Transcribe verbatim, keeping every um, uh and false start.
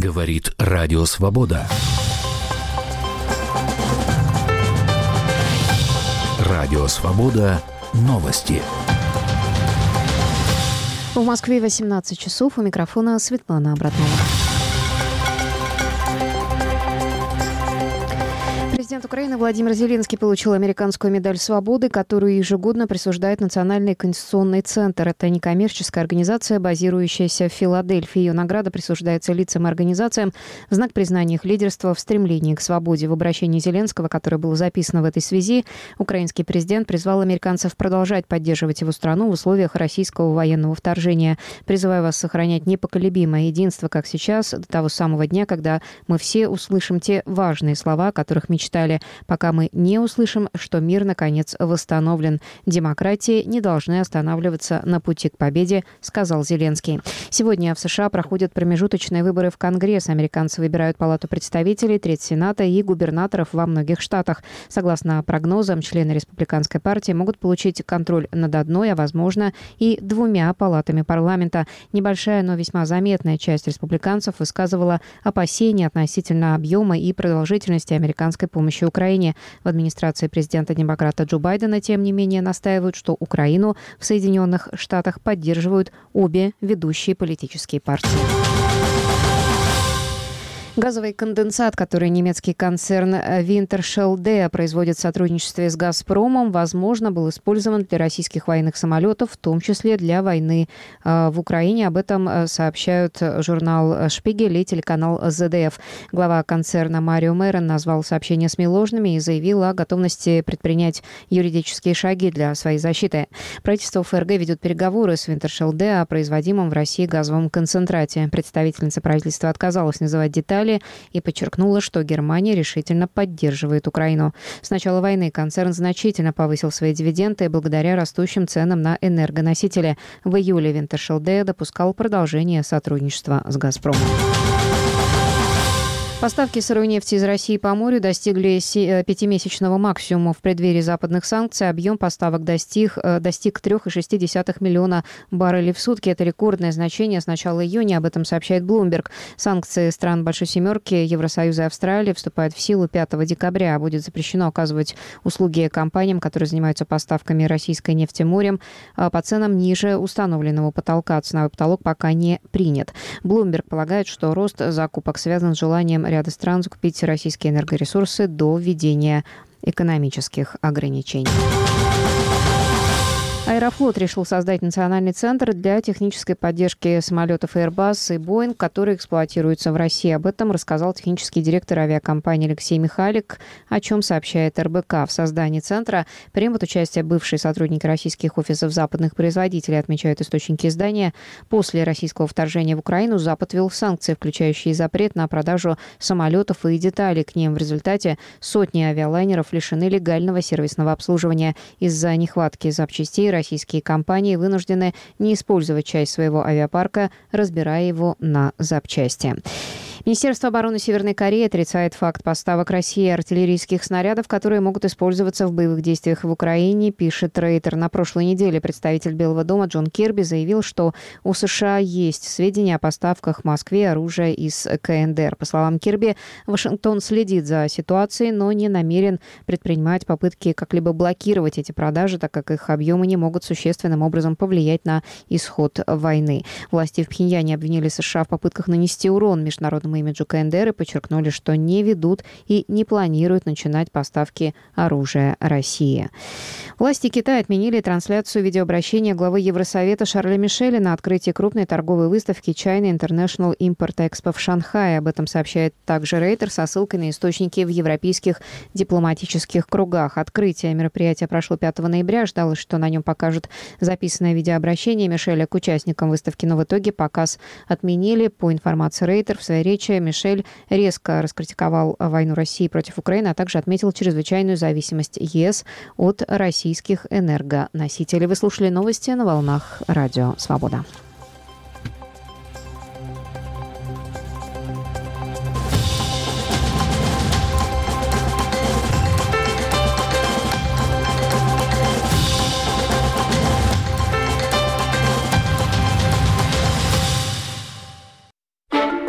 Говорит Радио Свобода. Радио Свобода. Новости. В Москве восемнадцать часов. У микрофона Светлана Абратнова. Президент Украины Владимир Зеленский получил американскую медаль свободы, которую ежегодно присуждает Национальный конституционный центр. Это некоммерческая организация, базирующаяся в Филадельфии. Ее награда присуждается лицам и организациям в знак признания их лидерства в стремлении к свободе. В обращении Зеленского, которое было записано в этой связи, украинский президент призвал американцев продолжать поддерживать его страну в условиях российского военного вторжения. Призываю вас сохранять непоколебимое единство, как сейчас, до того самого дня, когда мы все услышим те важные слова, о которых мечтали, пока мы не услышим, что мир, наконец, восстановлен. Демократии не должны останавливаться на пути к победе, сказал Зеленский. Сегодня в США проходят промежуточные выборы в Конгресс. Американцы выбирают Палату представителей, треть Сената и губернаторов во многих штатах. Согласно прогнозам, члены республиканской партии могут получить контроль над одной, а, возможно, и двумя палатами парламента. Небольшая, но весьма заметная часть республиканцев высказывала опасения относительно объема и продолжительности американской помощи Украине. В администрации президента-демократа Джо Байдена, тем не менее, настаивают, что Украину в Соединенных Штатах поддерживают обе ведущие политические партии. Газовый конденсат, который немецкий концерн Wintershall Dea производит в сотрудничестве с «Газпромом», возможно, был использован для российских военных самолетов, в том числе для войны э, в Украине. Об этом сообщают журнал «Шпигель» и телеканал зэ дэ эф. Глава концерна Марио Мерен назвал сообщения СМИ ложными и заявил о готовности предпринять юридические шаги для своей защиты. Правительство ФРГ ведет переговоры с Wintershall Dea о производимом в России газовом концентрате. Представительница правительства отказалась называть детали и подчеркнула, что Германия решительно поддерживает Украину. С начала войны концерн значительно повысил свои дивиденды благодаря растущим ценам на энергоносители. В июле Wintershall Dea допускал продолжение сотрудничества с «Газпромом». Поставки сырой нефти из России по морю достигли пятимесячного максимума в преддверии западных санкций. Объем поставок достиг, достиг три целых шесть десятых миллиона баррелей в сутки. Это рекордное значение с начала июня, об этом сообщает Bloomberg. Санкции стран Большой Семерки, Евросоюза и Австралии вступают в силу пятого декабря. Будет запрещено оказывать услуги компаниям, которые занимаются поставками российской нефти морем, по ценам ниже установленного потолка. Ценовой потолок пока не принят. Bloomberg полагает, что рост закупок связан с желанием ряда стран закупить российские энергоресурсы до введения экономических ограничений. Аэрофлот решил создать национальный центр для технической поддержки самолетов Airbus и Boeing, которые эксплуатируются в России. Об этом рассказал технический директор авиакомпании Алексей Михалик, о чем сообщает эр бэ ка. В создании центра примут участие бывшие сотрудники российских офисов западных производителей, отмечают источники издания. После российского вторжения в Украину Запад ввел санкции, включающие запрет на продажу самолетов и деталей к ним. В результате сотни авиалайнеров лишены легального сервисного обслуживания. Из-за нехватки запчастей российские компании вынуждены не использовать часть своего авиапарка, разбирая его на запчасти. Министерство обороны Северной Кореи отрицает факт поставок России артиллерийских снарядов, которые могут использоваться в боевых действиях в Украине, пишет Рейтер. На прошлой неделе представитель Белого дома Джон Кирби заявил, что у США есть сведения о поставках Москве оружия из ка эн дэ эр. По словам Кирби, Вашингтон следит за ситуацией, но не намерен предпринимать попытки как-либо блокировать эти продажи, так как их объемы не могут существенным образом повлиять на исход войны. Власти в Пхеньяне обвинили США в попытках нанести урон международному имиджу ка эн дэ эр и подчеркнули, что не ведут и не планируют начинать поставки оружия России. Власти Китая отменили трансляцию видеообращения главы Евросовета Шарля Мишеля на открытии крупной торговой выставки China International Import Expo в Шанхае. Об этом сообщает также Рейтер со ссылкой на источники в европейских дипломатических кругах. Открытие мероприятия прошло пятого ноября. Ждалось, что на нем покажут записанное видеообращение Мишеля к участникам выставки, но в итоге показ отменили. По информации Рейтер, в своей речи Мишель резко раскритиковал войну России против Украины, а также отметил чрезвычайную зависимость е эс от российских энергоносителей. Вы слушали новости на волнах Радио Свобода.